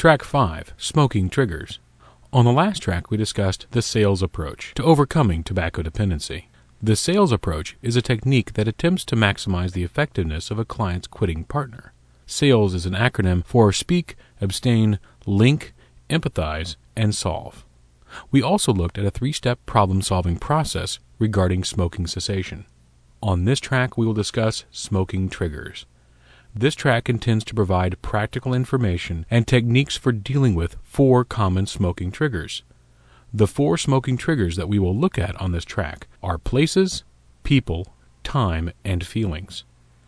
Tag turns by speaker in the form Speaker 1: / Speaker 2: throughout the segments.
Speaker 1: Track 5, Smoking Triggers. On the last track, we discussed the sales approach to overcoming tobacco dependency. The sales approach is a technique that attempts to maximize the effectiveness of a client's quitting partner. SALES is an acronym for Speak, Abstain, Link, Empathize, and Solve. We also looked at a 3-step problem-solving process regarding smoking cessation. On this track, we will discuss smoking triggers. This track intends to provide practical information and techniques for dealing with 4 common smoking triggers. The 4 smoking triggers that we will look at on this track are places, people, time, and feelings.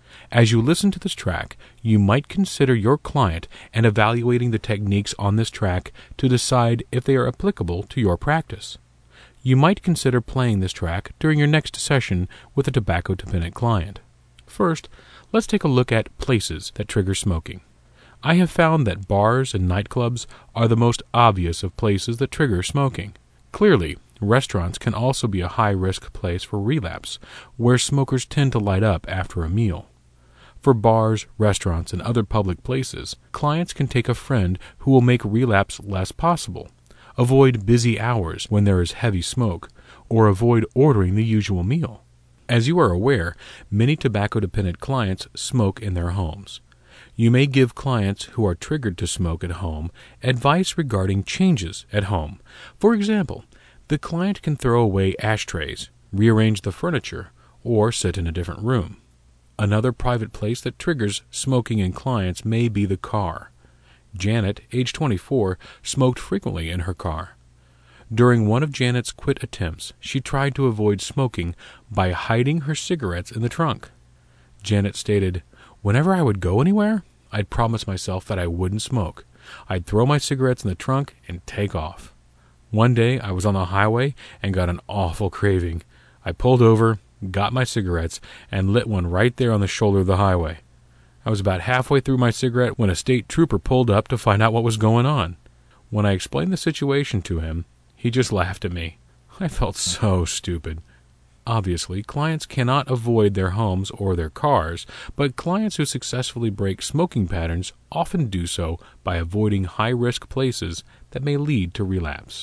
Speaker 1: As you listen to this track, you might consider your client and evaluating the techniques on this track to decide if they are applicable to your practice. You might consider playing this track during your next session with a tobacco-dependent client. First, let's take a look at places that trigger smoking. I have found that bars and nightclubs are the most obvious of places that trigger smoking. Clearly, restaurants can also be a high-risk place for relapse, where smokers tend to light up after a meal. For bars, restaurants, and other public places, clients can take a friend who will make relapse less possible, avoid busy hours when there is heavy smoke, or avoid ordering the usual meal. As you are aware, many tobacco-dependent clients smoke in their homes. You may give clients who are triggered to smoke at home advice regarding changes at home. For example, the client can throw away ashtrays, rearrange the furniture, or sit in a different room. Another private place that triggers smoking in clients may be the car. Janet, age 24, smoked frequently in her car. During one of Janet's quit attempts, she tried to avoid smoking by hiding her cigarettes in the trunk. Janet stated, "Whenever I would go anywhere, I'd promise myself that I wouldn't smoke. I'd throw my cigarettes in the trunk and take off. One day, I was on the highway and got an awful craving. I pulled over, got my cigarettes, and lit one right there on the shoulder of the highway. I was about halfway through my cigarette when a state trooper pulled up to find out what was going on. When I explained the situation to him, he just laughed at me. I felt so stupid." Obviously, clients cannot avoid their homes or their cars, but clients who successfully break smoking patterns often do so by avoiding high-risk places that may lead to relapse.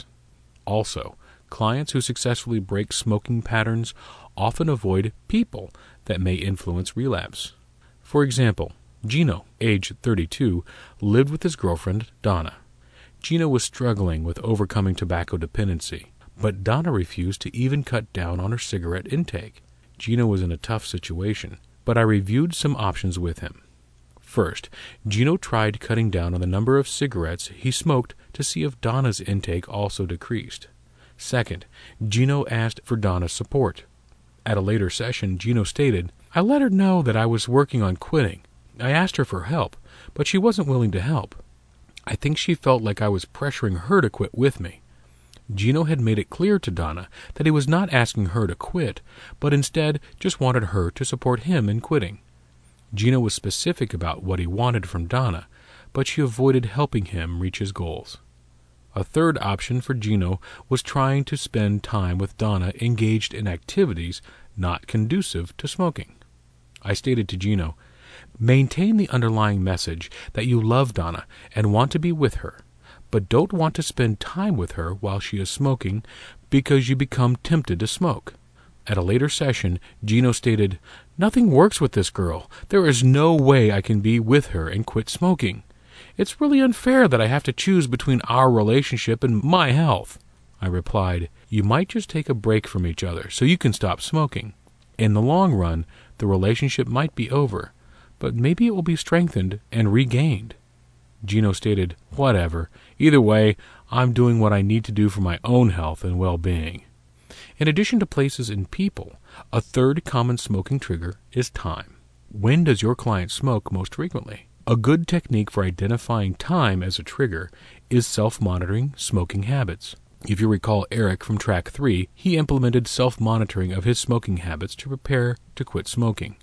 Speaker 1: Also, clients who successfully break smoking patterns often avoid people that may influence relapse. For example, Gino, age 32, lived with his girlfriend, Donna. Gino was struggling with overcoming tobacco dependency, but Donna refused to even cut down on her cigarette intake. Gino was in a tough situation, but I reviewed some options with him. First, Gino tried cutting down on the number of cigarettes he smoked to see if Donna's intake also decreased. Second, Gino asked for Donna's support. At a later session, Gino stated, "I let her know that I was working on quitting. I asked her for help, but she wasn't willing to help. I think she felt like I was pressuring her to quit with me." Gino had made it clear to Donna that he was not asking her to quit, but instead just wanted her to support him in quitting. Gino was specific about what he wanted from Donna, but she avoided helping him reach his goals. A third option for Gino was trying to spend time with Donna engaged in activities not conducive to smoking. I stated to Gino, "Maintain the underlying message that you love Donna and want to be with her, but don't want to spend time with her while she is smoking because you become tempted to smoke." At a later session, Gino stated, "Nothing works with this girl. There is no way I can be with her and quit smoking. It's really unfair that I have to choose between our relationship and my health." I replied, "You might just take a break from each other so you can stop smoking. In the long run, the relationship might be over, but maybe it will be strengthened and regained." Gino stated, "Whatever. Either way, I'm doing what I need to do for my own health and well-being." In addition to places and people, a third common smoking trigger is time. When does your client smoke most frequently? A good technique for identifying time as a trigger is self-monitoring smoking habits. If you recall Eric from Track 3, he implemented self-monitoring of his smoking habits to prepare to quit smoking.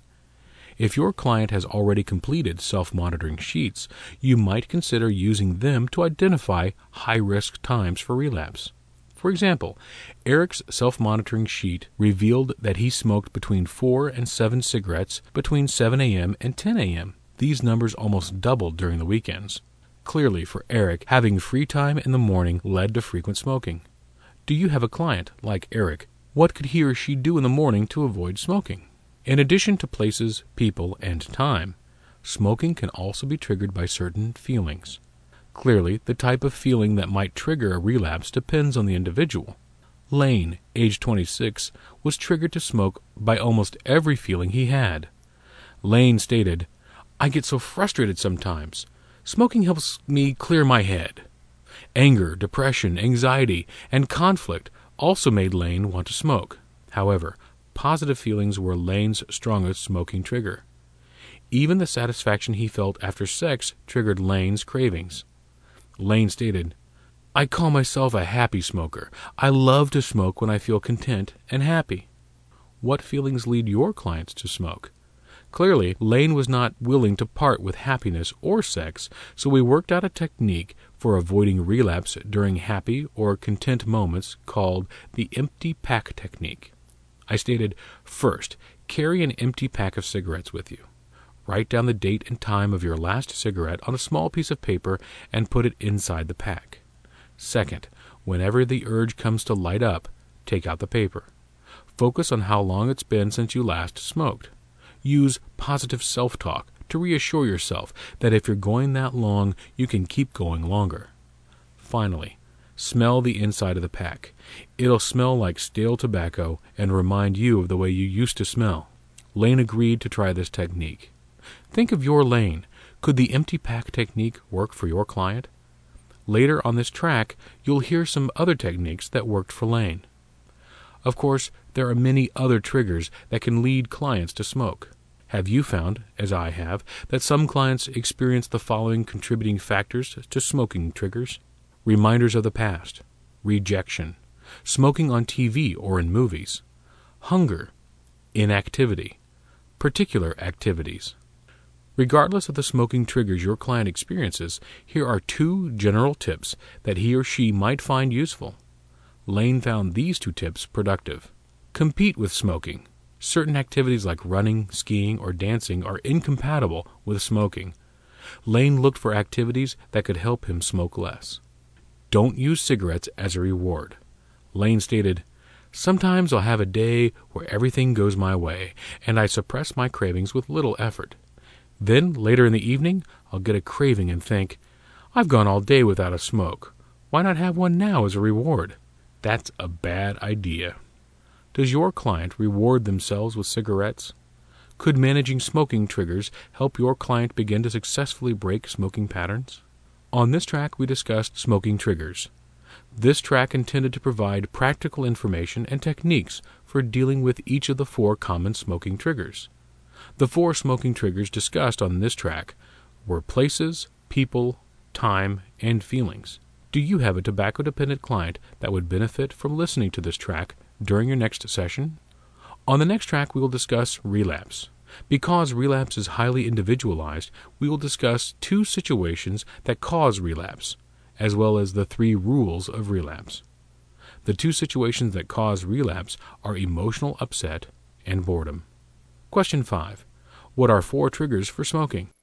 Speaker 1: If your client has already completed self-monitoring sheets, you might consider using them to identify high-risk times for relapse. For example, Eric's self-monitoring sheet revealed that he smoked between 4 and 7 cigarettes between 7 a.m. and 10 a.m. These numbers almost doubled during the weekends. Clearly, for Eric, having free time in the morning led to frequent smoking. Do you have a client like Eric? What could he or she do in the morning to avoid smoking? In addition to places, people, and time, smoking can also be triggered by certain feelings. Clearly, the type of feeling that might trigger a relapse depends on the individual. Lane, age 26, was triggered to smoke by almost every feeling he had. Lane stated, "I get so frustrated sometimes. Smoking helps me clear my head." Anger, depression, anxiety, and conflict also made Lane want to smoke. However, positive feelings were Lane's strongest smoking trigger. Even the satisfaction he felt after sex triggered Lane's cravings. Lane stated, "I call myself a happy smoker. I love to smoke when I feel content and happy." What feelings lead your clients to smoke? Clearly, Lane was not willing to part with happiness or sex, so we worked out a technique for avoiding relapse during happy or content moments called the empty pack technique. I stated, first, carry an empty pack of cigarettes with you. Write down the date and time of your last cigarette on a small piece of paper and put it inside the pack. Second, whenever the urge comes to light up, take out the paper. Focus on how long it's been since you last smoked. Use positive self-talk to reassure yourself that if you're going that long, you can keep going longer. Finally, smell the inside of the pack. It'll smell like stale tobacco and remind you of the way you used to smell. Lane agreed to try this technique. Think of your Lane. Could the empty pack technique work for your client? Later on this track, you'll hear some other techniques that worked for Lane. Of course, there are many other triggers that can lead clients to smoke. Have you found, as I have, that some clients experience the following contributing factors to smoking triggers? Reminders of the past, rejection, smoking on TV or in movies, hunger, inactivity, particular activities. Regardless of the smoking triggers your client experiences, here are 2 general tips that he or she might find useful. Lane found these 2 tips productive. Compete with smoking. Certain activities like running, skiing, or dancing are incompatible with smoking. Lane looked for activities that could help him smoke less. Don't use cigarettes as a reward. Lane stated, "Sometimes I'll have a day where everything goes my way, and I suppress my cravings with little effort. Then, later in the evening, I'll get a craving and think, I've gone all day without a smoke. Why not have one now as a reward?" That's a bad idea. Does your client reward themselves with cigarettes? Could managing smoking triggers help your client begin to successfully break smoking patterns? On this track, we discussed smoking triggers. This track intended to provide practical information and techniques for dealing with each of the 4 common smoking triggers. The 4 smoking triggers discussed on this track were places, people, time, and feelings. Do you have a tobacco-dependent client that would benefit from listening to this track during your next session? On the next track, we will discuss relapse. Because relapse is highly individualized, we will discuss 2 situations that cause relapse, as well as the 3 rules of relapse. The 2 situations that cause relapse are emotional upset and boredom. Question 5. What are 4 triggers for smoking?